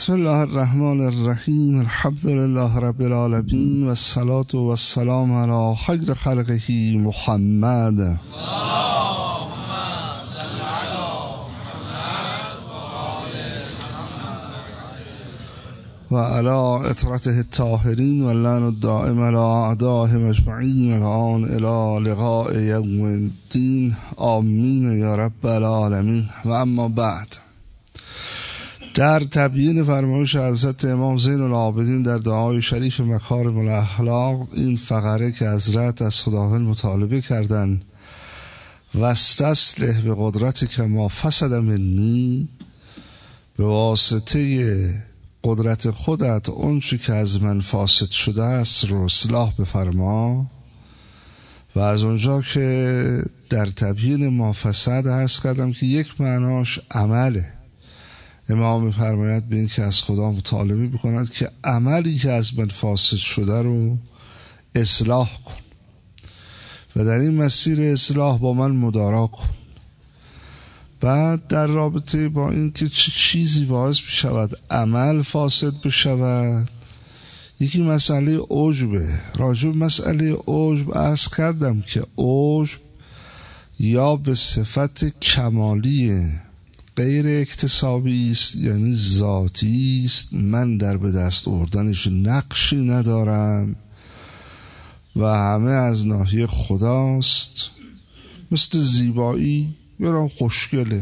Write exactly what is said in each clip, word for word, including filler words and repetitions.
بسم الله الرحمن الرحیم. الحمد لله رب العالمین و الصلاة و السلام علی خیر خلقه محمد و علی اطرته الطاهرین و لعن الدائم علی اعدائهم اجمعین الان الی لقاء یوم الدین. آمین یا رب العالمین. و اما بعد، در تبیین فرمایش حضرت امام زین العابدین در دعای شریف مکارم الاخلاق، این فقره که حضرت از خداوند مطالبه کردند و استسلح به قدرتی که ما فسد منی، به واسطه قدرت خودت اون چی که از من فاسد شده است رو اصلاح بفرما. و از اونجا که در تبیین ما فسد عرض کردم که یک معناش عمله. امام می‌فرماید به این که از خدا مطالبه بکند که عملی که از من فاسد شده رو اصلاح کن و در این مسیر اصلاح با من مدارا کن. بعد در رابطه با این که چه چیزی باعث بشود عمل فاسد بشود، یکی مسئله عجبه. راجع به مسئله عجب عرض کردم که عجب یا به صفت کمالیه غیر اکتسابی است، یعنی ذاتی است، من در به دست آوردنش نقشی ندارم و همه از ناحیه خداست. مثل زیبایی برام خوشگله،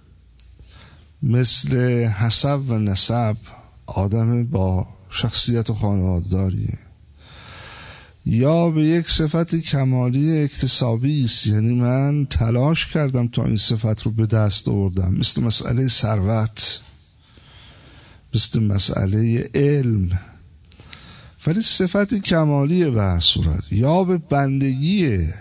مثل حسب و نسب آدم با شخصیت و خانواده‌داریه، یا به یک صفت کمالی اکتسابی است، یعنی من تلاش کردم تا این صفت رو به دست آوردم، مثل مسئله ثروت، مثل مسئله علم. ولی صفت کمالی به هر صورت، یا به بندگیه،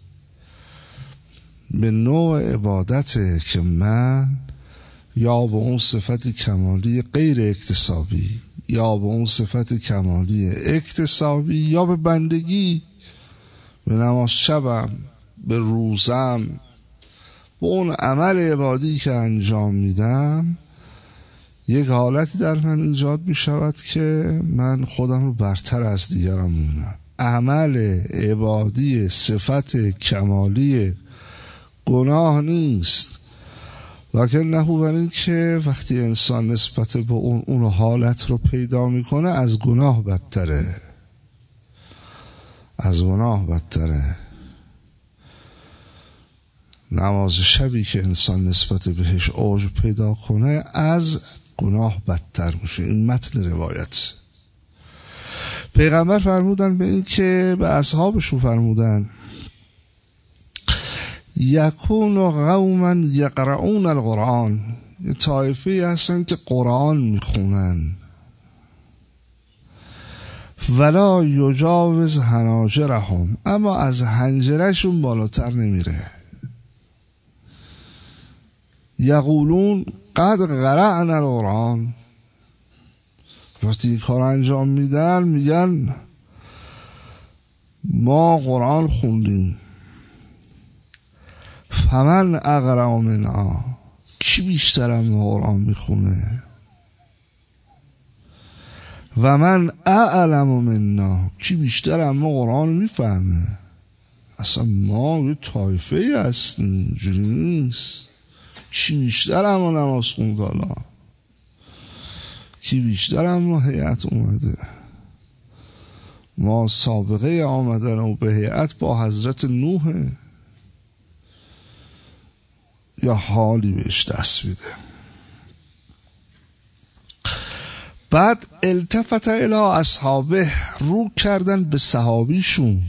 به نوع عبادته که من یا به اون صفت کمالی غیر اکتسابی یا به اون صفت کمالی اکتسابی یا به بندگی، به نماز شبم، به روزم، به اون عمل عبادی که انجام میدم، یک حالتی در من ایجاد می شود که من خودم رو برتر از دیگران می‌بینم. عمل عبادی صفت کمالی گناه نیست، لکن نهو بر این که وقتی انسان نسبت به اون اون حالت رو پیدا میکنه از گناه بدتره، از گناه بدتره. نماز شبی که انسان نسبت بهش عجب پیدا کنه از گناه بدتر میشه. این متن روایت. پیغمبر فرمودن به این که به اصحابشون فرمودن یکون قوما یقرؤون القرآن، یه طایفه هستن که قرآن میخونن، ولا یجاوز حناجرهم، اما از حنجرشون بالاتر نمیره. یقولون قد قرأنا القرآن، وقتی کار انجام میدن میگن ما قرآن خوندیم. فمن اقرأ منا، کی بیشتر هم قرآن میخونه؟ و من اعلم منا، کی بیشتر هم قرآن میفهمه؟ اصلا ما یه طایفه هستیم، جوری نیست. کی بیشتر هم نماز خوند؟ حالا کی بیشتر هم هیئت اومده؟ ما سابقه آمدن و به هیئت با حضرت نوح، یا حالی بهش دست میده. بعد التفت الی اصحابه، رو کردن به صحابیشون،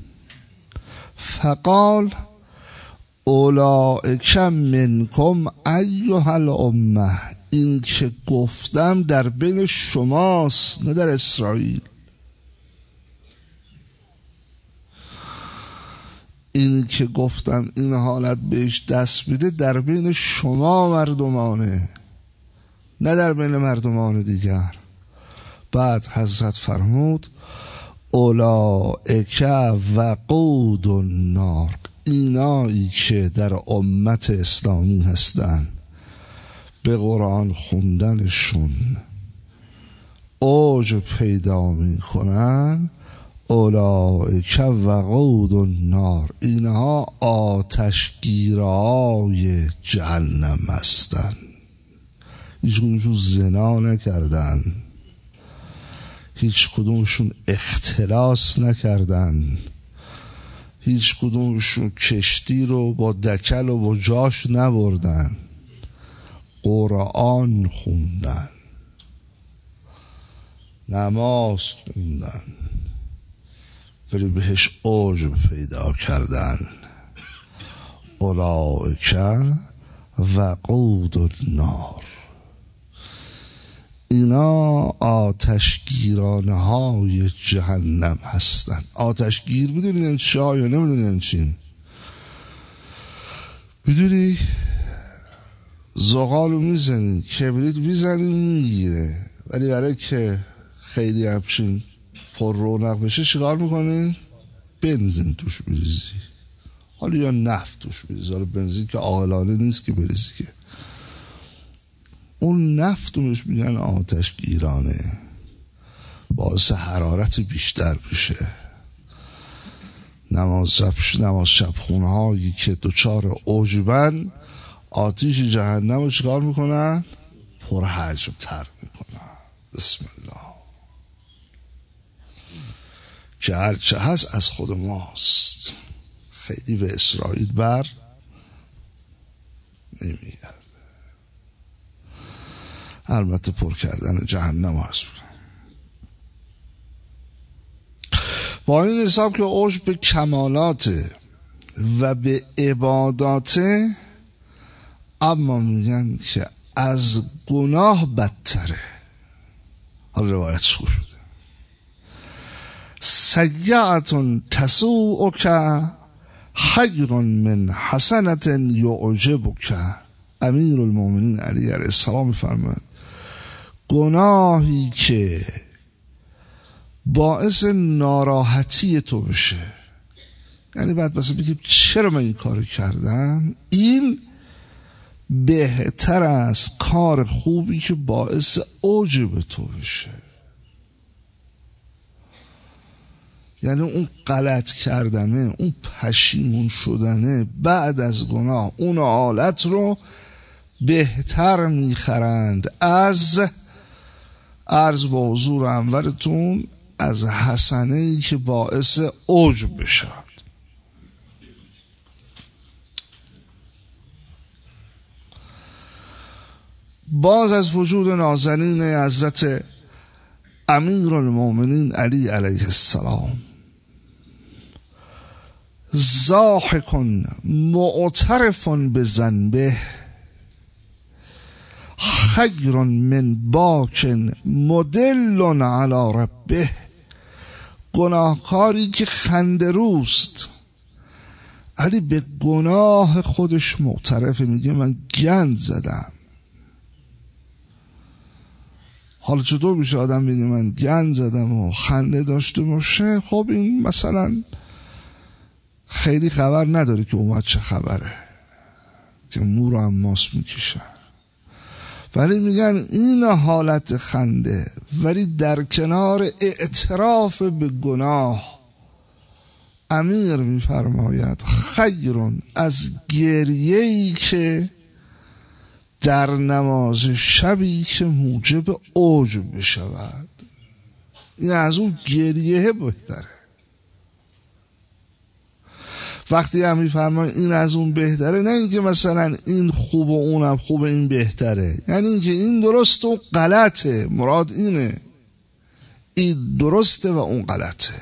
فقال اولئک منکم ایها الامه، این که گفتم در بین شماست، نه در اسرائیل. این که گفتم این حالت بهش دست میده در بین شما مردمانه، نه در بین مردمان دیگر. بعد حضرت فرمود اولئک وقود النار، اینایی که در امت اسلامی هستن به قرآن خوندنشون اوج پیدا می کنن اولئک وقود النار، اینها آتشگیرهای جهنم هستند. هیچ کدومشون زنا نکردن، هیچ کدومشون اختلاس نکردن، هیچ کدومشون کشتی رو با دکل و با جاش نبردن، قرآن خوندن، نماز خوندن، ولی بهش اوج پیدا کردن. اولئک وقود النار، اینا آتشگیرانه های جهنم هستن. آتشگیر میدونی چی یا نمیدونی چی؟ میدونی زغالو میزنی، کبریت میزنی میگیره، ولی برای که خیلی همچین پر رونق بشه چیکار میکنی؟ بنزین توش بریزی، حالا یا نفت توش بریزی. حالا بنزین که عاقلانه نیست که بریزی، که اون نفت روش میگن آتشگیرانه، باعث حرارت بیشتر بشه. نماز شب نماز شب خونه هایی که دوچار اوجبن آتیش جهنم رو چیکار میکنن؟ پر حجم تر میکنن. بسم الله. که هرچه هست از خود ماست، خیلی به اسرائیل بر نمیگرد. البته پر کردن جهنم هست. با این حساب که اوج به کمالات و به عباداته، اما میگن که از گناه بدتره. حالا روایت شو شده سیئة تسوءک خیر من حسنة یعجبک. امیر المؤمنین علی علیه السلام میفرماید گناهی که باعث ناراحتی تو بشه، یعنی بعد مثلا بگیم چرا من این کارو کردم، این بهتر از کار خوبی که باعث اوج به تو بشه. یعنی اون غلط کردنه، اون پشیمون شدنه بعد از گناه، اون حالت رو بهتر میخرند از عرض به حضور انورتون از حسنه‌ای که باعث اوج بشه. باز از وجود نازنین حضرت امیر المؤمنین علی علیه السلام، ضاحک معترف بذنبه خیر من باک مدل علی ربه. گناهکاری که خنده روست علی به گناه خودش معترفه، میگه من گند زدم. حالا چطور میشه آدم بگه من گند زدم و خنده داشته باشه؟ خب این مثلا خیلی خبر نداره که اومد چه خبره، که مو رو هم ماس میکشن. ولی میگن این حالت خنده، ولی در کنار اعتراف به گناه، امیر میفرماید خیرون از گریه‌ای که در نماز شبی که موجب اوج بشود. این از اون گریه بهتره. وقتی هم میفرماید این از اون بهتره، نه اینکه مثلا این خوب و اونم خوب این بهتره، یعنی اینکه این درسته و غلطه. مراد اینه، این درسته و اون غلطه.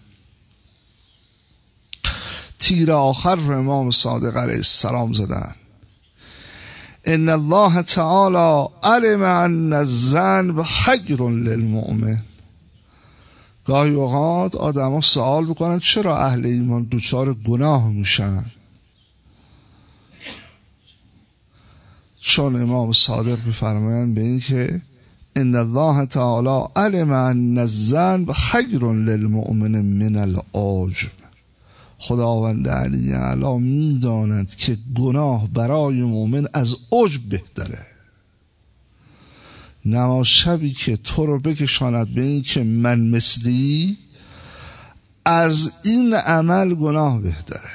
تیر آخر رو امام صادق علیه السلام زدن. ان الله تعالی علم ان الذنب خیر للمؤمن. گاهی اوقات آدم ها سوال بکنن چرا اهل ایمان دوچار گناه میشن؟ چون امام صادق میفرمایند به این که ان الله تعالی علم ان الذنب خیر للمؤمن من العجب. خداوند علی اعلی میداند که گناه برای مؤمن از عجب بهتره. نماز شبی که تو رو بکشاند به این که من مثلی، از این عمل گناه بهتره.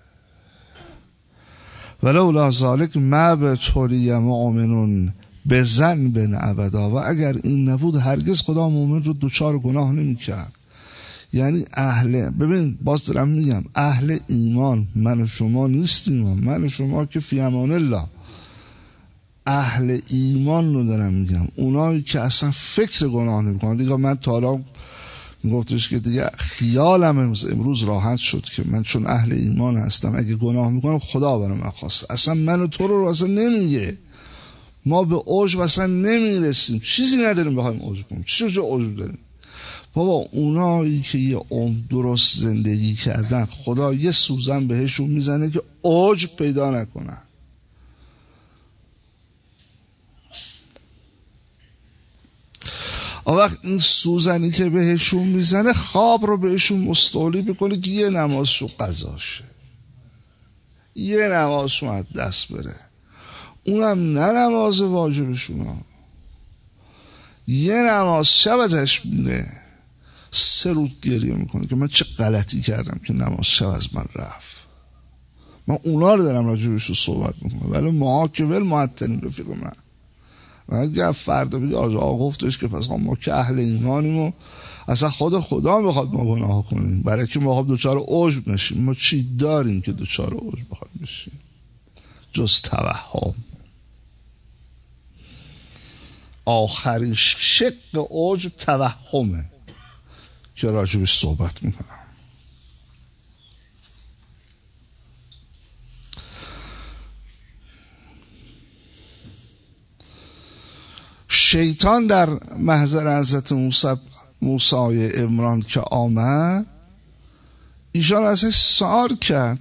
ولولا ذالک ما بتولی مؤمنون بذنب ابدا، و اگر این نبود هرگز خدا مؤمن رو دوچار گناه نمی‌کرد. یعنی اهل، ببین باز دارم میگم اهل ایمان من و شما نیستیم، من و شما که فی امان الله. اهل ایمان رو دارم میگم، اونایی که اصلا فکر گناه نمیکنن. دیگه من تا حالا میگفتش که دیگه خیالم امروز راحت شد که من چون اهل ایمان هستم اگه گناه میکنم خدا برای من خواسته. اصلا من و تو رو اصلا نمیگه، ما به عجب اصلا نمیرسیم، چیزی نداریم بخوایم عجب کنیم. چی جو عجب داریم بابا؟ اونایی که یه عمر درست زندگی کردن خدا یه سوزن بهشون میزنه که عجب پیدا نکنن. اون وقت این سوزنی که بهشون میزنه خواب رو بهشون مستولی بکنه که یه نمازشو قضاشه، یه نمازشو از دست بره، اونم نه نماز واجبشون ها، یه نماز شب ازش میره، سه روز گریه میکنه که من چه غلطی کردم که نماز شب از من رفت. من اونا رو دارم راجبش رو صحبت میکنم، ولی ما که ول معطلین رفیق من. و اگر فردا بگه آقا گفتش که پس ما که اهل ایمانیم و اصلا خود خدا میخواد ما گناه کنیم برای که ما دوچار عجب نشیم. ما چی داریم که دوچار عجب بخوایم بشیم جز توهم؟ آخرین شق عجب توهمه که راجبش صحبت میکنم. شیطان در محضر حضرت موسی موسی عمران که آمد، ایشان ازش سوال کرد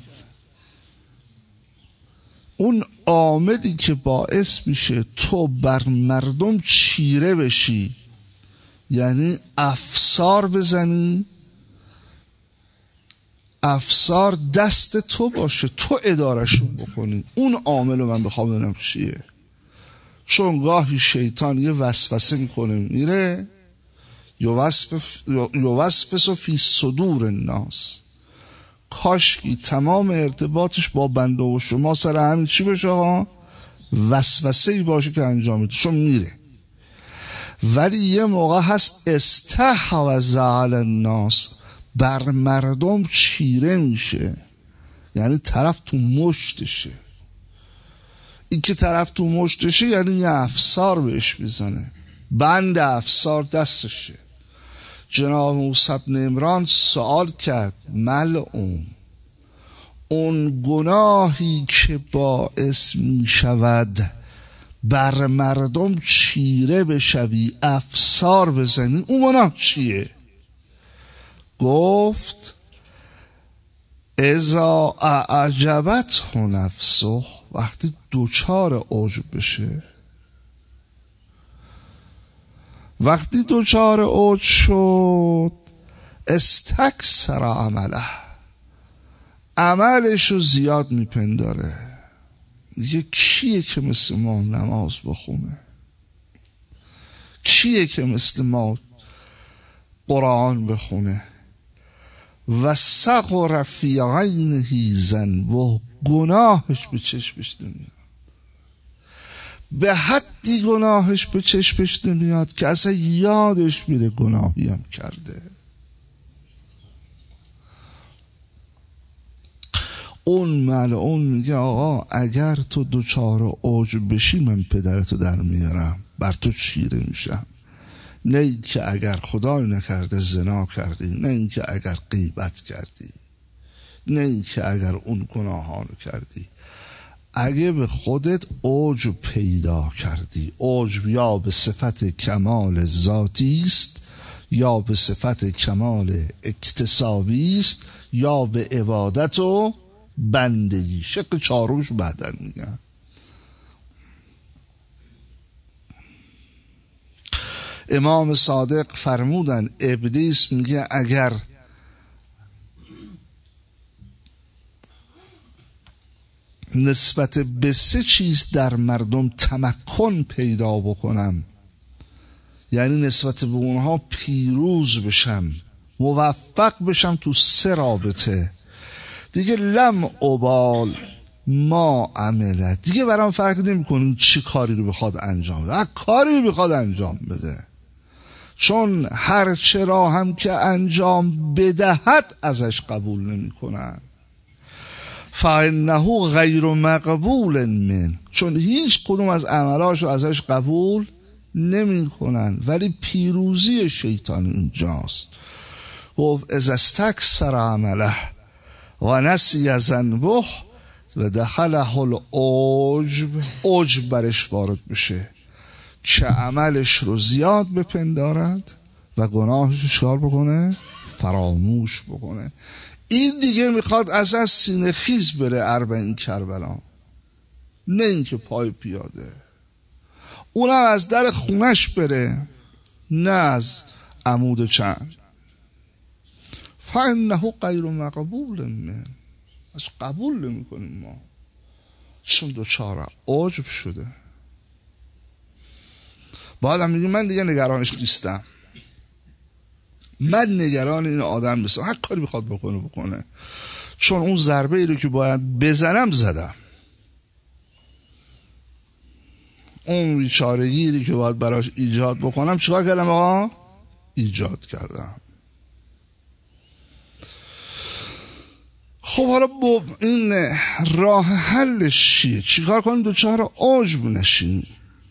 اون عاملی که باعث میشه تو بر مردم چیره بشی، یعنی افسار بزنی، افسار دست تو باشه، تو ادارشون بکنی، اون عامل رو من بخوام ببینم چیه. چون گاهی شیطان یه وسوسه میکنه میره یوسوس فی صدور الناس، کاشکی تمام ارتباطش با بنده و شما سر همین چی بشه ها؟ وسوسه ای باشه که انجام میده، چون میره. ولی یه موقع هست استحوذ علی الناس، بر مردم چیره میشه، یعنی طرف تو مشتشه. این که طرف تو مشتشه یعنی یه افسار بهش میزنه، بند افسار دستشه. جناب موسی بن عمران سوال کرد ملعون، اون گناهی که باعث میشود بر مردم چیره بشوی، افسار بزنی، اون گناه چیه؟ گفت اذا اعجبته نفسه، وقتی دوچار عجب بشه، وقتی دوچار عجب شد استکثر عمله، عملشو زیاد میپنداره. میگه کیه که مثل ما نماز بخونه؟ کیه که مثل ما قرآن بخونه؟ و صغر فی عینه ذنبه، و گناهش به چشمش نمیاد، به حدی گناهش به چشمش نمیاد که اصلا یادش میره گناهی هم کرده. اون ملعون میگه آقا اگر تو دوچار عجب بشی من پدرتو در میارم، بر تو چیره میشم. نه این که اگر خدا نکرده زنا کردی، نه این که اگر غیبت کردی، نه این که اگر اون گناهانو کردی. اگه به خودت عجب پیدا کردی، عجب یا به صفت کمال ذاتی است، یا به صفت کمال اکتسابی است، یا به عبادت و بندگی. شق چهارمش بعدن میگن. امام صادق فرمودن ابلیس میگه اگر نسبت به سه چیز در مردم تمکن پیدا بکنم یعنی نسبت به اونها پیروز بشم، موفق بشم تو سه رابطه. دیگه لم ابال ما عمله، دیگه برام فرق نمی‌کنه چی کاری رو بخواد انجام بده، هر کاری رو بخواد انجام بده، چون هر چه را هم که انجام بدهد ازش قبول نمی‌کنن. فانه غیر مقبول من، چون هیچ کدوم از عملاشو ازش قبول نمی‌کنن. ولی پیروزی شیطان اینجاست. گفت اذا استکثر عمله و نسی ذنبه و دخله العجب، عجب برش وارد بشه که عملش رو زیاد بپندارد و گناهش رو چکار بکنه؟ فراموش بکنه. این دیگه میخواد از از سینه خیز بره اربعین کربلا، نه اینکه پای پیاده. اونم از در خونش بره، نه از عمود چند. فانه غیر مقبول من، از قبول نمی کنیم ما، چون دوچاره عجب شده. بعد هم میگه من دیگه نگرانش نیستم، من نگران این آدم نیستم، هر کاری بخواد بکنه بکنه، چون اون ضربه ای رو که باید بزنم زدم، اون بیچارگی که باید براش ایجاد بکنم چیکار کردم آقا؟ ایجاد کردم. خب حالا با این راه حلش چیه؟ چیکار کنیم دوچار عجب نشیم؟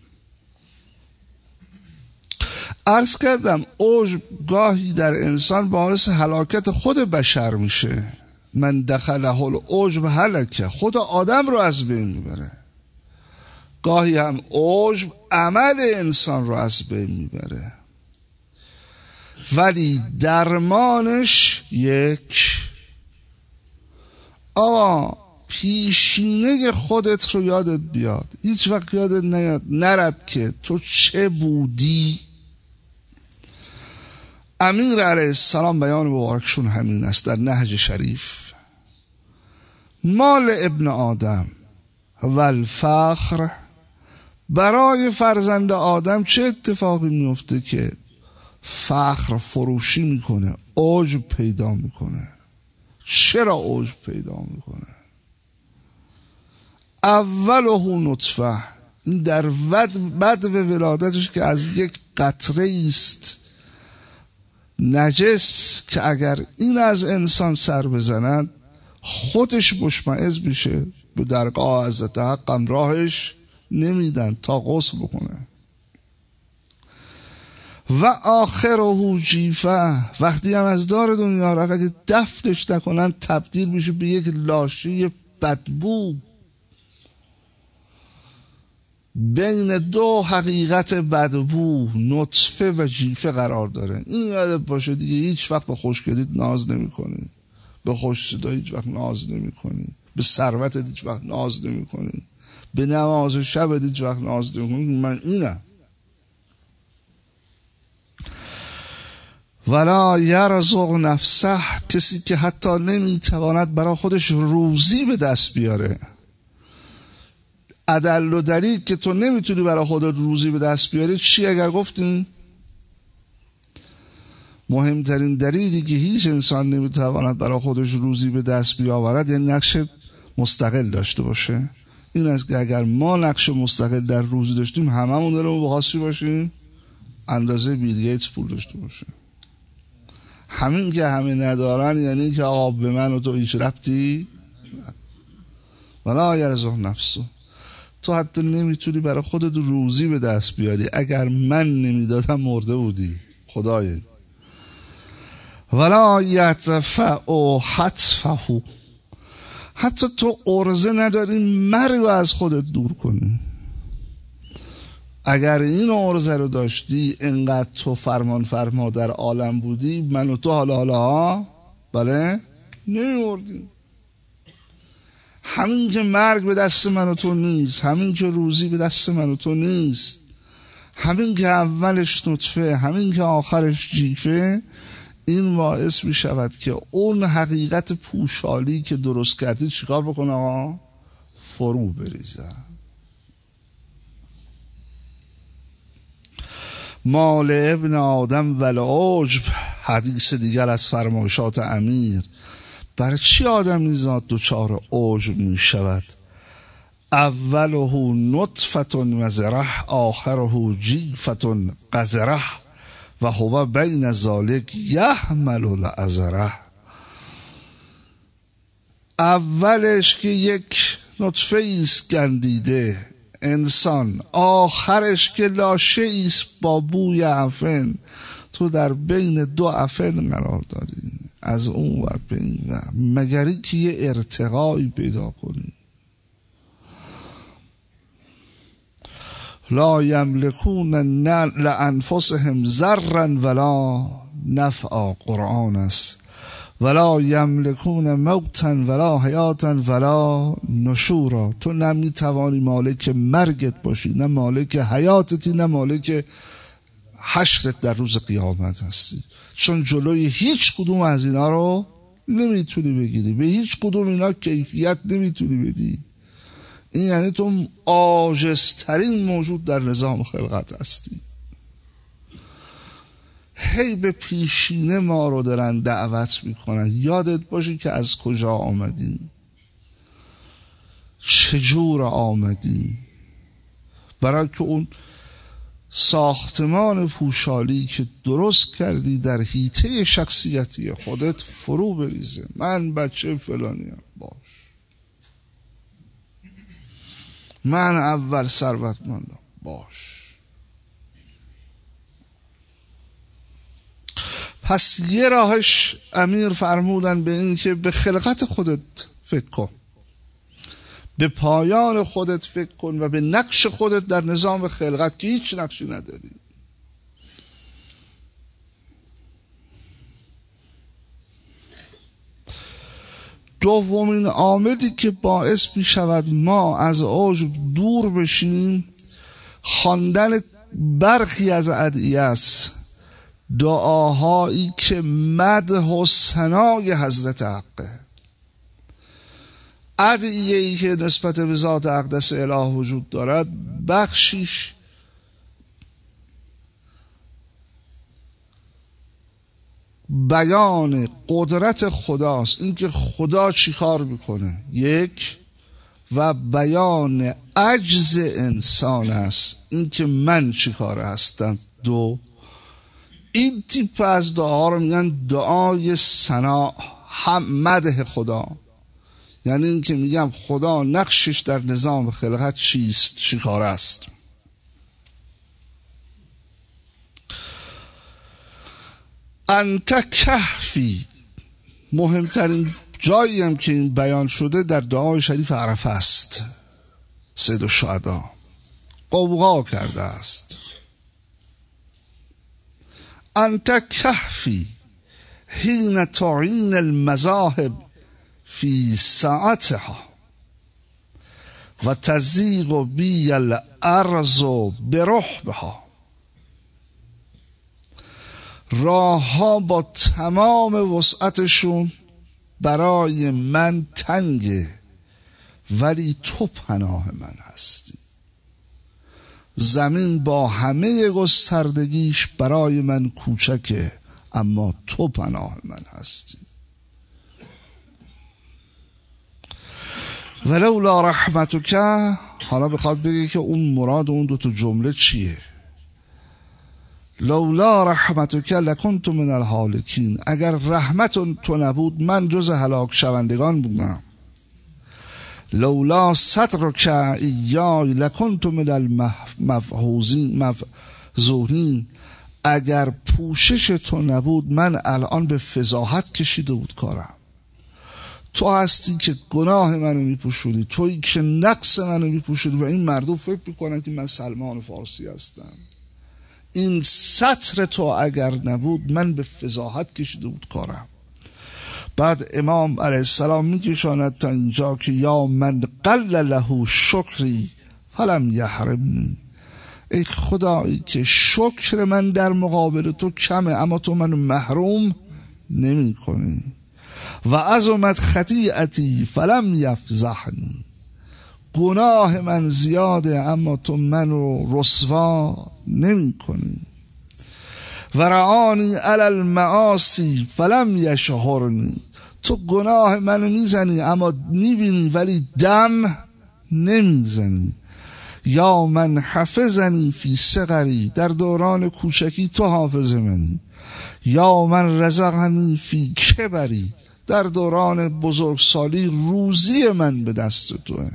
عرض کردم عجب گاهی در انسان باعث هلاکت خود بشر میشه. من دخله العجب هلکه، خود آدم رو از بین میبره. گاهی هم عجب عمل انسان رو از بین میبره. ولی درمانش یک، آقا پیشینه خودت رو یادت بیاد، هیچ وقت یادت نیاد نرد که تو چه بودی. امیر علیه السلام بیان مبارکشون همین است در نهج شریف: مال ابن آدم و الفخر، برای فرزند آدم چه اتفاقی میفته که فخر فروشی میکنه، عجب پیدا میکنه. چرا عجب پیدا میکنه؟ اوله نطفه، این در بدو ولادتش که از یک قطره است نجس که اگر این از انسان سر بزند خودش مشمئز میشه، به درگاه حضرت حق راهش نمیدن تا غسل بکنه. و آخره جیفه، وقتی هم از دار دنیا را اگه دفنش نکنن تبدیل میشه به یک لاشه بدبو. بین دو حقیقت بدبو، نطفه و جیفه قرار داره. این یادت باشه دیگه، هیچ وقت به خوشگلیت ناز نمی کنی، به خوش صدا هیچ وقت ناز نمی کنی، به ثروتت هیچ وقت ناز نمی کنی، به نماز شبت هیچ وقت ناز نمی کنی. من اینم. ولا یرزق نفسه، کسی که حتی نمیتواند برای خودش روزی به دست بیاره. ادل و دلیل که تو نمیتونی برای خودت روزی به دست بیاری چی اگر گفتیم؟ مهمترین دلیلی که هیچ انسان نمیتواند برای خودش روزی به دست بیاورد یعنی نقش مستقل داشته باشه. این است که اگر ما نقش مستقل در روزی داشتیم هممون داریم بخواست باشیم اندازه بیل گیتس پول داشته باشیم. همین که همه ندارن یعنی که آقا به من و تو هیچ ربطی. ولا یرزق نفسه، تو حتی نمیتونی برای خودت روزی به دست بیاری. اگر من نمیدادم مرده بودی خدای. ولا یدفع حتفه، حتی تو عرضه نداری مرگ رو از خودت دور کنی. اگر این عرضه رو داشتی انقدر تو فرمان فرما در عالم بودی، من و تو حالا حالا ها بله نمیوردیم. همین که مرگ به دست من و تو نیست، همین که روزی به دست من و تو نیست، همین که اولش نطفه، همین که آخرش جیفه، این باعث می شود که اون حقیقت پوشالی که درست کردی چیکار بکنه آقا؟ فرو بریزه. مال ابن آدم والعجب، حدیث دیگر از فرمایشات امیر. برای چی آدم نیزاد دچار عجب می شود؟ اوله نطفة مزرح، آخره جیفة قذره، و هو بین ذالک یحمل العذره. اولش که یک نطفه ایست گندیده انسان، آخرش که لاشه ایست با بوی عفن. تو در بین دو عفن قرار داری، از اون ور به این ور، مگری که یه ارتقایی پیدا کنی. لا یملکون لانفسهم ضرا ولا نفعا، قرآن است. ولا یملکون موتا ولا حیاتا ولا نشورا. تو نمی توانی مالک مرگت باشی، نه مالک حیاتتی، نه مالک حشرت در روز قیامت هستی، چون جلوی هیچ کدوم از اینا رو نمیتونی بگیری، به هیچ کدوم اینا کیفیت نمیتونی بدی. این یعنی تو عاجزترین موجود در نظام خلقت هستی. هی به پیشینه ما رو دارن دعوت میکنن، یادت باشی که از کجا آمدی، چجور آمدی، برای که اون ساختمان پوشالی که درست کردی در حیطه شخصیتی خودت فرو بریزه. من بچه فلانیم، باش. من اول ثروتمندم، باش. پس یه راهش امیر فرمودن به این که به خلقت خودت فکر کن، به پایان خودت فکر کن و به نقش خودت در نظام خلقت که هیچ نقشی نداری. دومین عاملی که باعث می شود ما از عجب دور بشیم خواندن برخی از ادعیه است، دعاهایی که مدح و ثنای حضرت حقه، ادعیه‌ای که نسبت به ذات اقدس اله وجود دارد. بخشیش بیان قدرت خداست، اینکه خدا چی کار میکنه، یک، و بیان عجز انسان است، اینکه من چی کار هستم، دو. این تیپ از دعا رو میگن دعای ثنا، هم مدح خدا، یعنی این که میگم خدا نقشش در نظام خلقت چیست، چی کار است. انت کهفی، مهمترین جایی هم که این بیان شده در دعای شریف عرفه است. سید الشهدا قوقا کرده است. انت کهفی حین تعین المذاهب فی ساعتها و تزیغ بی الارض برحبها. راه ها با تمام وسعتشون برای من تنگه، ولی تو پناه من هستی. زمین با همه گستردگیش برای من کوچکه، اما تو پناه من هستی. ولولا رحمتک، حالا بخواد بگه که اون مراد اون دو تا جمله چیه. لولا رحمتک لکنت من الهالکین، اگر رحمت تو نبود من جز هلاک شوندگان بودم. لولا سترک ایای لکنت من المفحوزین مفضوحین، اگر پوشش تو نبود من الان به فضاحت کشیده بود کارم. تو هستی که گناه منو میپوشونی، تویی که نقص منو میپوشونی، و این مردم فکر میکنن که من سلمان فارسی هستم. این سطر تو اگر نبود من به فضاحت کشیده بود کارم. بعد امام علیه السلام میکشاند تا اینجا که یا من قل له شکری فلم یحرمنی، ای خدایی که شکر من در مقابل تو کمه اما تو منو محروم نمی کنی. و عظمت خطیئتی فلم یفضحنی، گناه من زیاده اما تو منو رسوا نمی کنی. و رعانی علی المعاصی فلم یشهرنی. تو گناه منو میزنی اما میبینی ولی دم نمیزنی. یا من حفظنی فی صغری، در دوران کوچکی تو حافظ منی. یا من رزقنی فی کبری، در دوران بزرگسالی روزی من به دست توه.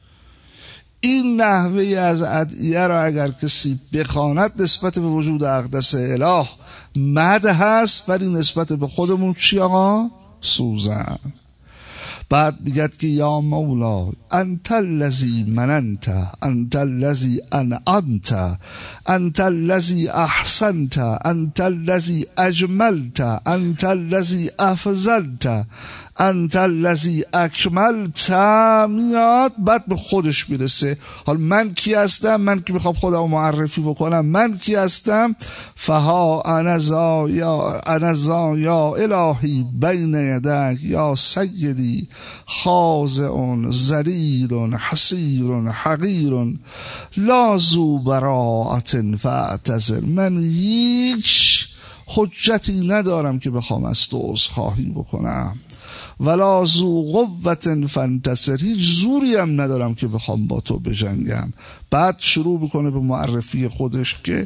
این نحوه از ادعیه را اگر کسی بخواند نسبت به وجود اقدس اله مد هست، ولی نسبت به خودمون چی آقا؟ سوزن. بعد میگد که یا مولا انت الذی مننت، انت الذی انعمت، انت الذی احسنت، انت الذی اجملت، انت الذی افضلت، انت الذی اکملت. میاد بعد به خودش میرسه. حال من کی هستم؟ من که میخوام خودم معرفی بکنم، من کی هستم؟ فها انا ذا یا انا ذا یا الهی بین یدک یا سیدی خاضع ذلیل حسیر حقیر لا ذو براءة فاعتذر. من هیچ حجتی ندارم که بخوام از تو عذرخواهی بکنم. ولا ذو قوة فانتصر، هیچ زوری هم ندارم که بخوام با تو بجنگم. بعد شروع بکنه به معرفی خودش که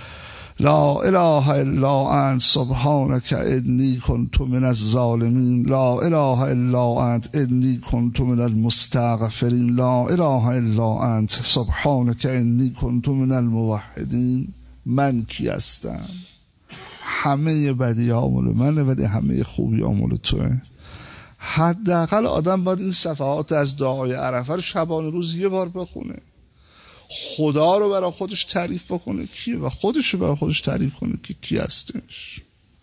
لا اله الا انت سبحانك انی کنت من الظالمین، لا اله الا انت انی کنت من المستغفرین، لا اله الا انت سبحانك انی کنت من الموحدین. من کی هستم؟ همه بدی ها مال منه ولی همه خوبی ها مال توه. حداقل آدم باید این صفحات از دعای عرفه رو شبانه روز یه بار بخونه، خدا رو برای خودش تعریف بکنه کیه و خودش رو برای خودش تعریف کنه که کی هستش.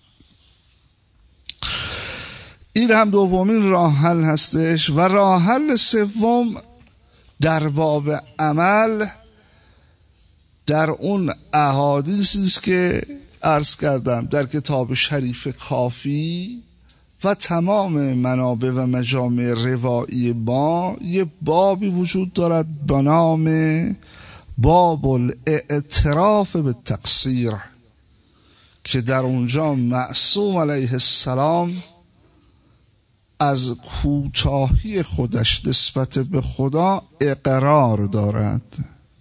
این هم دومین راه حل هستش. و راه حل سوم در باب عمل در اون احادیثی است که عرض کردم در کتاب شریف کافی و تمام منابع و مجامع روایی با یه بابی وجود دارد به نام باب الاعتراف به تقصیر، که در اونجا معصوم علیه السلام از کوتاهی خودش نسبت به خدا اقرار دارد.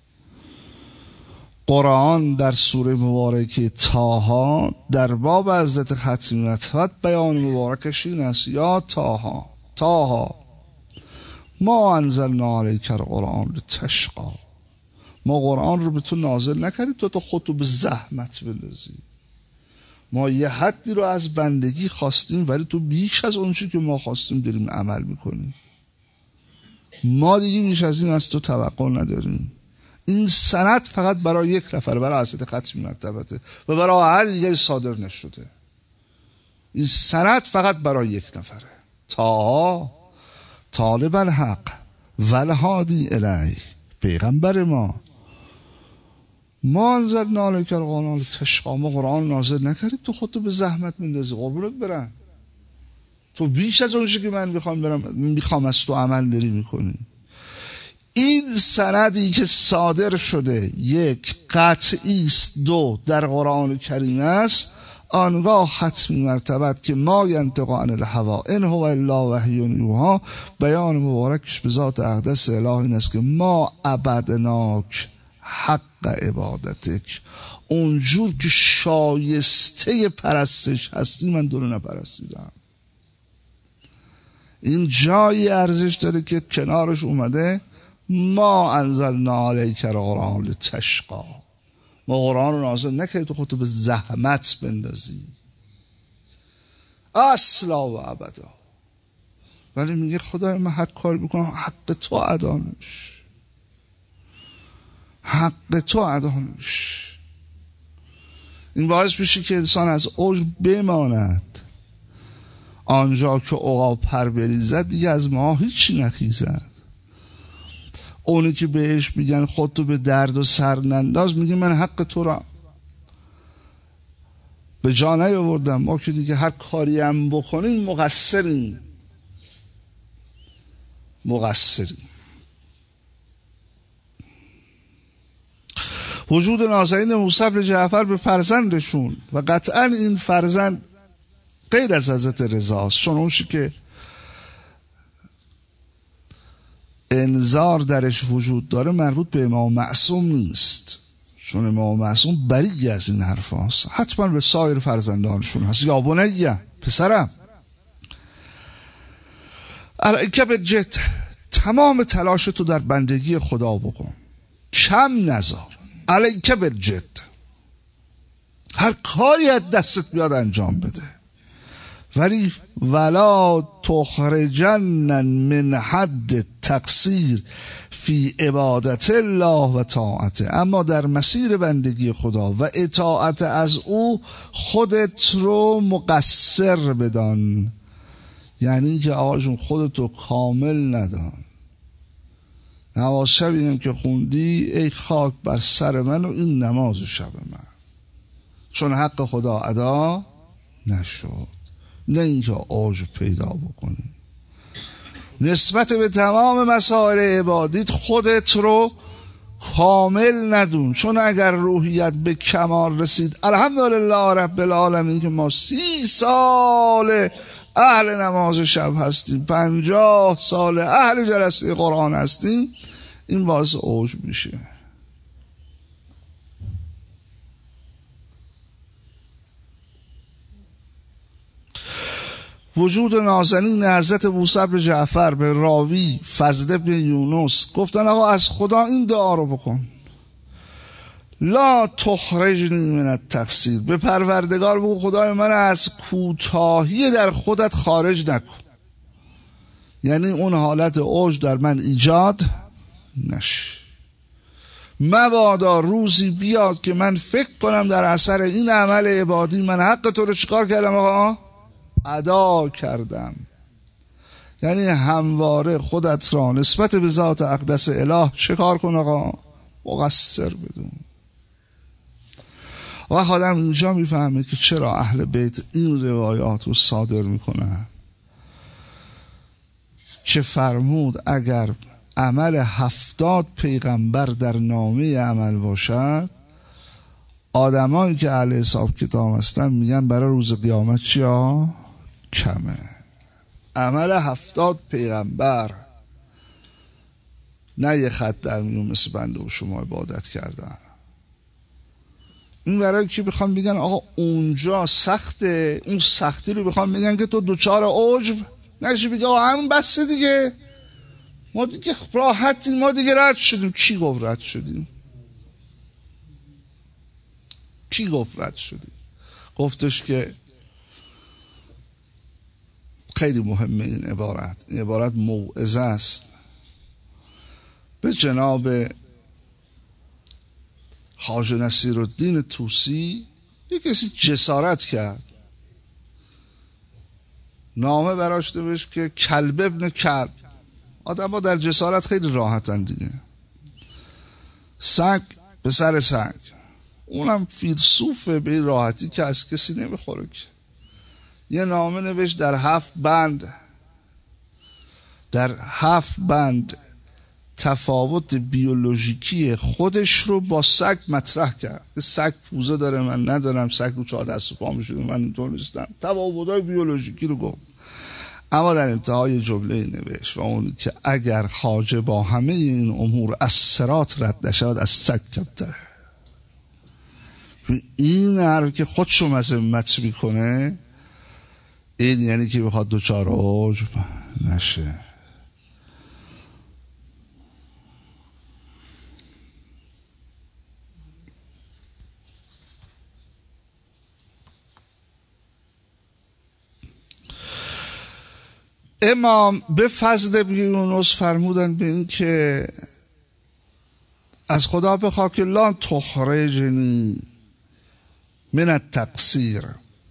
قرآن در سوره مبارکه طه در باب حضرت ختمی مطهر بیان مبارکش این است: یا طه طه ما انزلنا علیک القرآن لتشقی، ما قرآن رو به تو نازل نکردیم تو تا خودتو به زحمت بندازی. ما یه حدی رو از بندگی خواستیم ولی تو بیش از اون چی که ما خواستیم داریم عمل میکنیم. ما دیگه بیش از این از تو توقع نداریم. این سند فقط برای یک نفر، برای حضرت ختمی مرتبته و برای هر دیگری صادر نشده. این سند فقط برای یک نفره. تا طالب الحق والهادی الیه، پیغمبر ما. ما انزلنا علیک القرآن لتشقی، ما قرآن نازل نکردیم تو خودتو به زحمت میندازی. قربونت برم، تو بیش از اون چیزی که من میخوام برم میخوام از تو عمل داری میکنی. این سندی که صادر شده یک قطعی است، دو در قرآن کریم است. آنگاه ختمی مرتبت که ما ینطق عن الهوا ان هو الا وحی یوحی، بیان مبارکش به ذات اقدس اله این است که ما عبدناک حق عبادتک، اونجور که شایسته پرستش هستی من دور نپرستیدم. این جایی ارزش داره که کنارش اومده ما انزلنا علیک القرآن لتشقی، ما قرآن رو نازل نکردیم تو خودتو به زحمت بندازی اصلا و ابدا. ولی میگه خدای من هر کار بکنم حق تو ادا نمیشه، حق تو ادا نمیشه. این باعث میشه که انسان از عجب بماند. آنجا که عقاب پر بریزد دیگه از ما هیچی نخیزد. اونی که بهش میگن خودتو به درد و سر ننداز میگه من حق تو را به جا نیاوردم. ما که دیگه هر کاری هم بکنیم مقصریم مقصریم وجود نازنین موسی بن جعفر به فرزندشون و قطعا این فرزند غیر از حضرت رضاست، چون اونشی که انذار درش وجود داره مربوط به امام معصوم نیست، چون امام معصوم بری از این حرف هست، حتما به سایر فرزندانشون هست. یا بنیه، پسرم، علیک بالجد، تمام تلاش تو در بندگی خدا بکن، کم نذار، علیک بالجد، هر کاری از دستت بیاد انجام بده، ولی ولا تخرجن من حد تقصیر فی عبادت الله و طاعته، اما در مسیر بندگی خدا و اطاعت از او خودت رو مقصر بدان. یعنی که آقا جون خودت رو کامل ندان. نماز شبی هم که خوندی ای خاک بر سر من و این نماز شب من، چون حق خدا ادا نشد. نه اینکه عجب پیدا بکنی نسبت به تمام مسائل عبادیت خودت رو کامل ندون، چون اگر روحیت به کمال رسید، الحمدلله رب العالمین که ما سی سال اهل نماز شب هستیم، پنجاه سال اهل جلسه قرآن هستیم، این باعث عجب میشه. وجود نازنین حضرت موسی بن جعفر به راوی فضل بن یونس گفتن آقا از خدا این دعا رو بکن، لا تخرجنی من التقصیر، به پروردگار بگو خدای من از کوتاهی در خودت خارج نکن، یعنی اون حالت عجب در من ایجاد نشه. مبادا روزی بیاد که من فکر کنم در اثر این عمل عبادی من حق تو رو چیکار کردم آقا؟ ادا کردم. یعنی همواره خودت را نسبت به ذات اقدس اله چیکار کن آقا؟ مقصر بدون. و آدم اینجا میفهمه که چرا اهل بیت این روایات رو صادر میکنن که فرمود اگر عمل هفتاد پیغمبر در نامه عمل باشد، آدمایی که اهل حساب کتاب هستن میگن برای روز قیامت چیا؟ کمه. عمل هفتاد پیغمبر، نه یه خط در میون مثل بنده و شما عبادت کردن. این برای که بخوام بگن آقا اونجا سخته، اون سختی رو بخوام بگن که تو دوچار عجب نشی، بگه آقا همون بسته دیگه، ما دیگه راحتیم، ما دیگه رد شدیم. کی گفت رد شدیم؟ کی گفت رد شدیم؟ گفتش که خیلی مهمه این عبارت، این عبارت موعظه است به جناب خواجه نصیرالدین طوسی. یک کسی جسارت کرد، نامه براش نوشت که کلب ابن کلب. آدم ها در جسارت خیلی راحتن دیگه، سگ به سر سگ، اونم فیلسوفه به راحتی که از کسی نمیخوره که. یه نامه نوشت در هفت بند، در هفت بند تفاوت بیولوژیکی خودش رو با سگ مطرح کرد که سگ پوزه داره من ندارم، سگ رو چهار دست و پا میشه من اینطور نیستم، تفاوت‌های بیولوژیکی رو گفت. اما در انتهای جمله نوشت و اون که اگر خواجه با همه این امور از صراط رد نشود از سگ کمتره. این حرف که خودشو مذمت میکنه، این یعنی که بخواد دوچار عجب نشه. امام به فضل بن یونس فرمودن به این که از خدا بخواه که لا تخرجنی من التقصیر،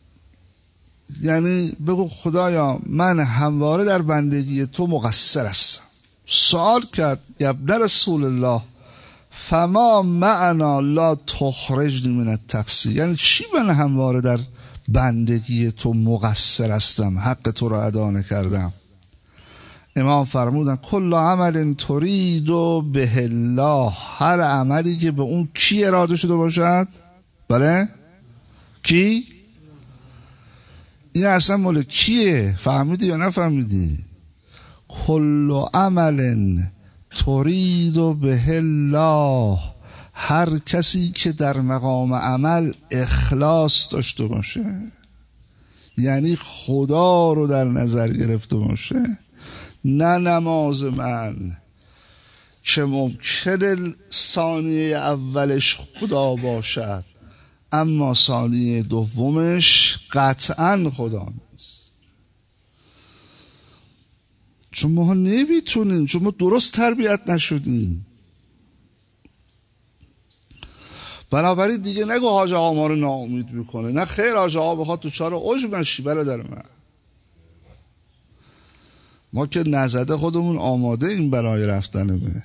یعنی بگو خدایا من همواره در بندگی تو مقصر هستم. سوال کرد ابن رسول الله فما معنا لا تخرجنی من التقصیر، یعنی چی من همواره در بندگی تو مقصر هستم، حق تو را ادا نکردم؟ امام فرمودن کل عمل ترید و به الله، هر عملی که به اون کی اراده شده باشد. بله کی؟ این اصلا مال کیه؟ فهمیدی یا نفهمیدی؟ کل عمل ترید و به الله، هر کسی که در مقام عمل اخلاص داشته باشه، یعنی خدا رو در نظر گرفته باشه، نه نماز من که ممکنه ثانیه اولش خدا باشد اما ثانیه دومش قطعا خدا نیست، چون ما نمیتونیم، چون ما درست تربیت نشدیم. بنابراین دیگه نگو حاج آقا ما رو ناامید میکنه، نه خیر، حاج آقا بخواد تو چهار عجب نشی برادر من. ما که نزده خودمون آماده این برای رفتن به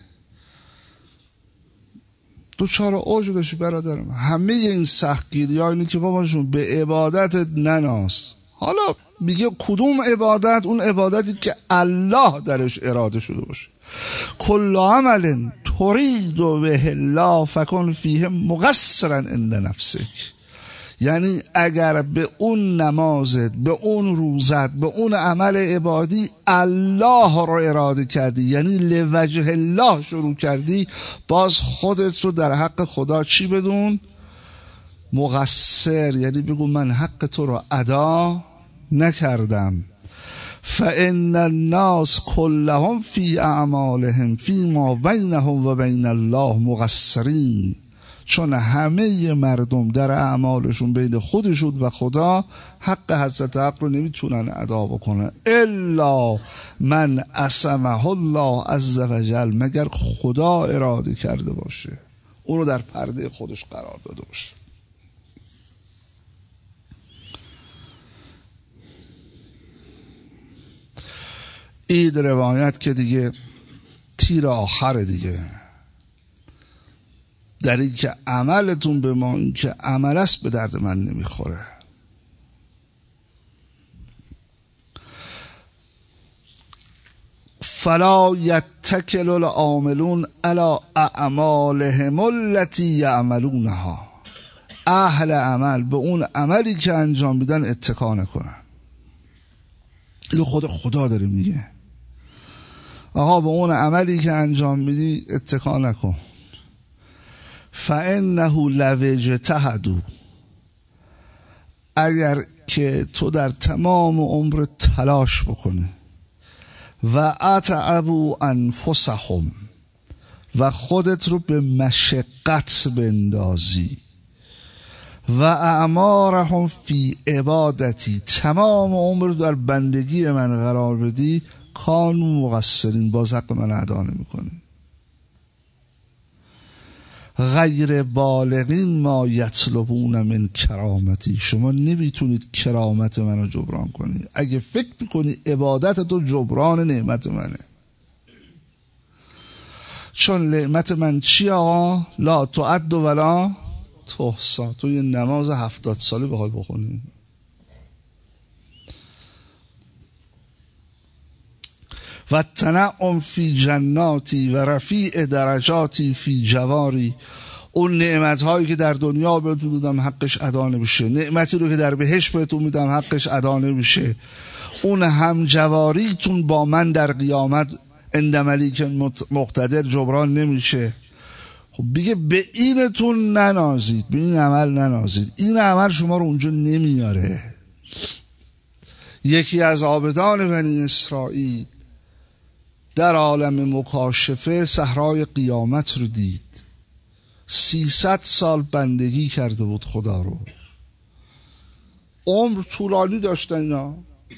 تو چهار عجب داشتی برادر من. همه این سختگیری ها اینه که باباشون به عبادت نناس. حالا میگه کدوم عبادت؟ اون عبادتی که الله درش اراده شده باشه. کل عمل ترید به الله فکن فیه مقصرا عند نفسک، یعنی اگر به اون نمازت، به اون روزت، به اون عمل عبادی الله رو اراده کردی، یعنی لوجه الله شروع کردی، باز خودت رو در حق خدا چی بدون؟ مقصر، یعنی بگو من حق تو رو ادا نکردم. فإن الناس كلهم في اعمالهم فيما بينهم و بين الله مقصرین، چون همه مردم در اعمالشون بین خودشون و خدا حق حضرت حق رو نمیتونن ادا بکنن الا من عصمه الله عز وجل، مگر خدا اراده کرده باشه اون رو در پرده خودش قرار داده باشه. این روایت که دیگه تیر آخر دیگه در این که عملتون به ما این که عمل است به درد من نمیخوره. فلا یتکل العاملون علی اعمالهم التي یعملونها، اهل عمل به اون عملی که انجام میدن اتکا نکنن. اینو خود خدا داره میگه، آقا به اون عملی که انجام میدی اتکا نکن. فانه لو اجتهدوا، اگر که تو در تمام عمر تلاش بکنی، و اتعبوا انفسهم، و خودت رو به مشقت بندازی، و اعمارهم فی عبادتی، تمام عمر در بندگی من قرار بدی، کانوا مقصرین، باز حق من ادا نمی‌کنی. غیر بالغین ما یطلبون من کرامتی، شما نمیتونید کرامت منو جبران کنید. اگه فکر میکنی عبادت تو جبران نعمت منه، چون نعمت من چی آقا؟ لا تعد ولا تحصا. تو یه نماز هفتاد ساله بخوای بخونی، و تنعم فی جناتی و رفیع درجاتی فی جواری، اون نعمت هایی که در دنیا بهتون میدم حقش ادا نمیشه، نعمتی رو که در بهشت بهتون میدم حقش ادا نمیشه، اون هم جواریتون با من در قیامت عند ملیک مقتدر جبران نمیشه. خب بگه به اینتون ننازید، به این عمل ننازید، این عمل شما رو اونجا نمیاره. یکی از عابدان بنی اسرائیل در عالم مکاشفه صحرای قیامت رو دید، سیصد سال بندگی کرده بود خدا رو، عمر طولانی داشتن اینا.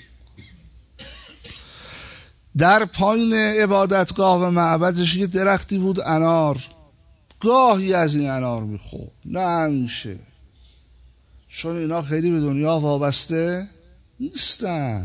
در پایین عبادتگاه و معبدش یه درختی بود انار، گاهی از این انار میخورد، نه همیشه، چون اینا خیلی به دنیا وابسته نیستن.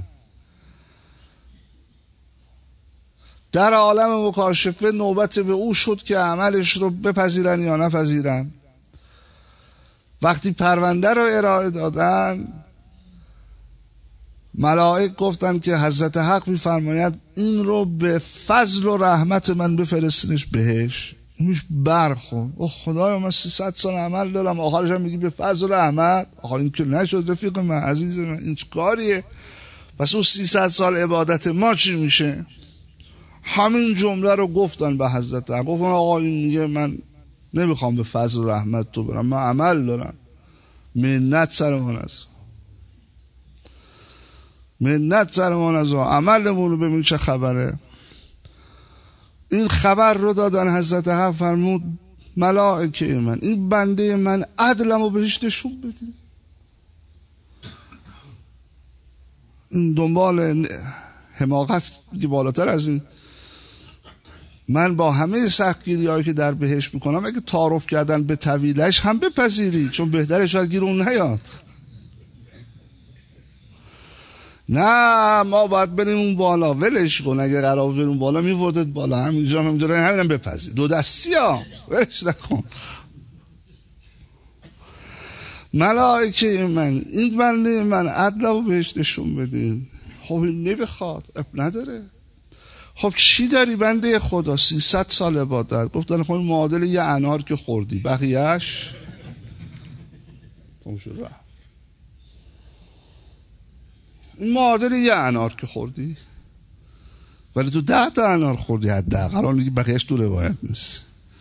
در عالم مکاشفه نوبت به او شد که عملش رو بپذیرن یا نپذیرن. وقتی پرونده رو ارائه دادن، ملائک گفتن که حضرت حق میفرماید این رو به فضل و رحمت من بفرستینش بهش. اینش برخورد او خدایا من سیصد سال عمل دارم، آخرش هم میگی به فضل و رحمت. آخه این که نشد رفیق من، عزیز من، این چه کاریه؟ پس اون سیصد سال عبادت ما چی میشه؟ همین جمله رو گفتن به حضرت حق. گفتن آقا این میگه من نمیخوام به فضل و رحمت تو برم، من عمل دارم. منت سرمان است، منت سرمان است، عملمون رو ببین چه خبره. این خبر رو دادن حضرت حق فرمود ملائکه من این بنده من عدلم رو بهش نشون بدید. این دنبال حماقت که بالاتر از این. من با همه سختگیری هایی که در بهش میکنم اگه تعارف کردن به طویلش هم بپذیری، چون بهتره شاید گیر اون نیاد. نه ما باید بریم اون بالا، ولش کن، اگه قرار بریم اون بالا میوردت بالا، همینجا همینجا همینم بپذیر، دو دستی ها ولش نکن. ملائکه من این بنده من عدل رو بهش نشون بدین. خب این نمیخواد، اب نداره. خب چی داری بنده خدا؟ سیصد سال عبادت. گفتن خب این معادل یه انار که خوردی، بقیهش تموم شد رفت. این معادل یه انار که خوردی، ولی تو ده تا انار خوردی حداقل، الان دیگه بقیهش تو روایت نیست.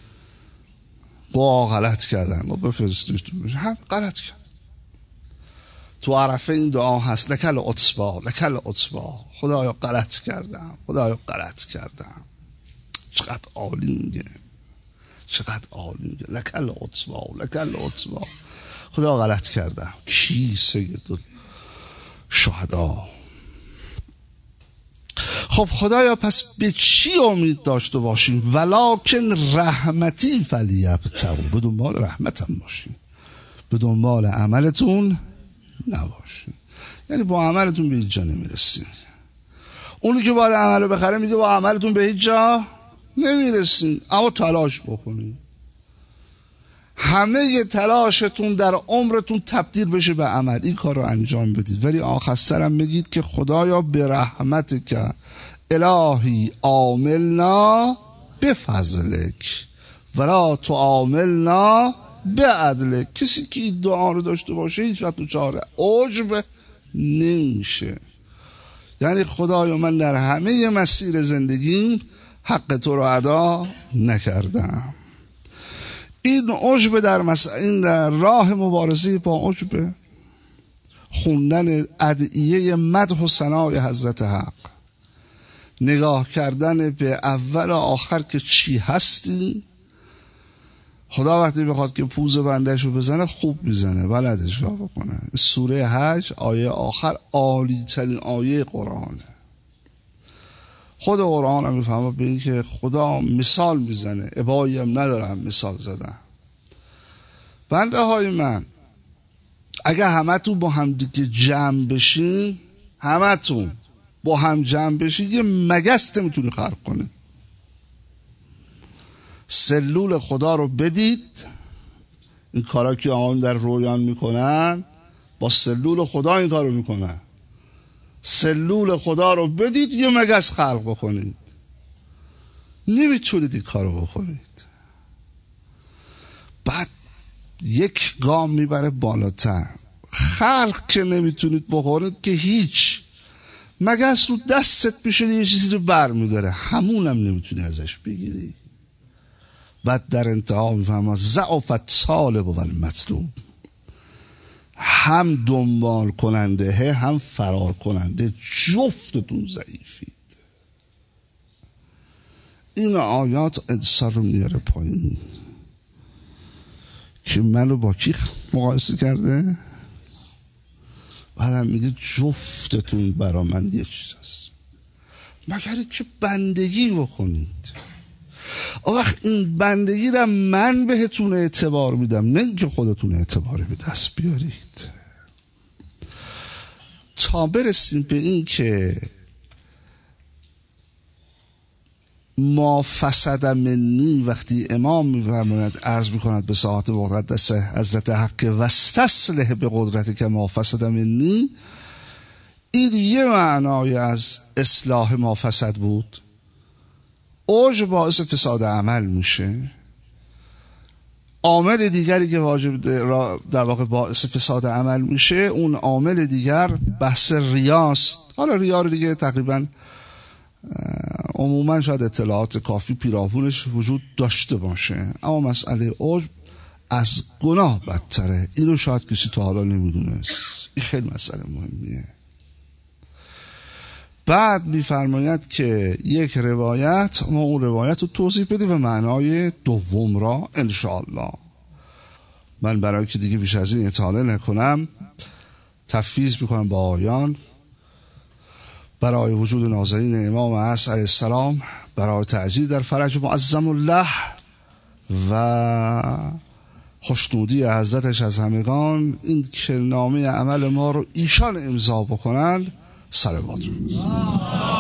با غلط کردن با بفرستیش تو میشه هم غلط کرد. تو عرفه این دعا هست لکل عطبا لکل عطبا، خدایا غلط کردم، خدایا غلط کردم. چقدر عالی میگه، چقدر عالی میگه لکل عطبا لکل عطبا، خدا غلط کردم. کی؟ سید شهدا. خب خدایا پس به چی امید داشته باشیم؟ ولکن رحمتی فلیبتغوا، به دنبال رحمتم باشیم، به دنبال عملتون نباشیم. یعنی با عملتون به هیچ جا نمیرسیم. اونی که باید عمل بخره میگه با عملتون به هیچ جا نمیرسیم، اما تلاش بکنید. همه تلاشتون در عمرتون تبدیل بشه به عمل، این کار رو انجام بدید. ولی آخر سرم میگید که خدایا به رحمت که الهی عاملنا بفضلک ولا تعاملنا بعدلک. کسی که این دعا رو داشته باشه هیچ وقت تو چاره عجب نمیشه. یعنی خدایا من در همه مسیر زندگیم حق تو رو ادا نکردم. این عجب در مس... این در راه مبارزه با عجب، خوندن ادعیه مدح و ثنای حضرت حق، نگاه کردن به اول و آخر که چی هستی. خدا وقتی بخواد که پوز بندش رو بزنه خوب میزنه، بلد اجرا بکنه. سوره حج آیه آخر عالی ترین آیه قرآنه. خود قرآن هم میفهمه به این که خدا مثال میزنه، ابایی هم ندارم مثال زدن. بنده های من اگه همه تو با هم دیگه جمع بشین، همه تو با هم جمع بشین یه مگس نمیتونی خلق کنه. سلول خدا رو بدید، این کارا که آن در رویان میکنن با سلول خدا این کار رو میکنن. سلول خدا رو بدید یه مگس خلق بکنید، نمیتونید این کار رو بکنید. بعد یک گام میبره بالاتر. خلق که نمیتونید بکنید که هیچ، مگس رو دستت میشه یه چیزی رو بر میداره، همونم نمیتونی ازش بگیری. بعد در انتها میفهمم ضعف طالب و المطلوب، هم دنبال کننده هم فرار کننده، جفتتون ضعیفید. این آیات انسان رو میاره پایین که منو با کی مقایسه کرده؟ بعدم میگه جفتتون برا من یه چیز هست، مگر که بندگی بکنید. اون وقت این بندگی را من بهتون اعتبار میدم، نه اینکه خودتون اعتباری به دست بیارید. تا برسیم به این که ما فسد منی، وقتی امام میفرماید عرض میکند به ساعت مقدس حضرت حق واستصلح به قدرت که ما فسد منی، این یه معنای از اصلاح ما فسد بود. عجب باعث فساد عمل میشه. عامل دیگری که واجب در واقع باعث فساد عمل میشه، اون عامل دیگر بحث ریاست. حالا ریا رو دیگه تقریبا عموما شاید اطلاعات کافی پیرامونش وجود داشته باشه، اما مسئله عجب از گناه بدتره. اینو شاید کسی تا حالا نمیدونست. این خیلی مسئله مهمیه. بعد میفرماید که یک روایت، ما اون روایت رو توضیح بدیم و معنای دوم را انشاءالله. من برای که دیگه بیش از این اطاله نکنم تفویض میکنم با آیان برای وجود نازنین امام عصر علیه السلام، برای تعجیل در فرج معظم الله و خوشنودی حضرتش از همگان، این که نامه عمل ما رو ایشان امضا بکنن. صلوات.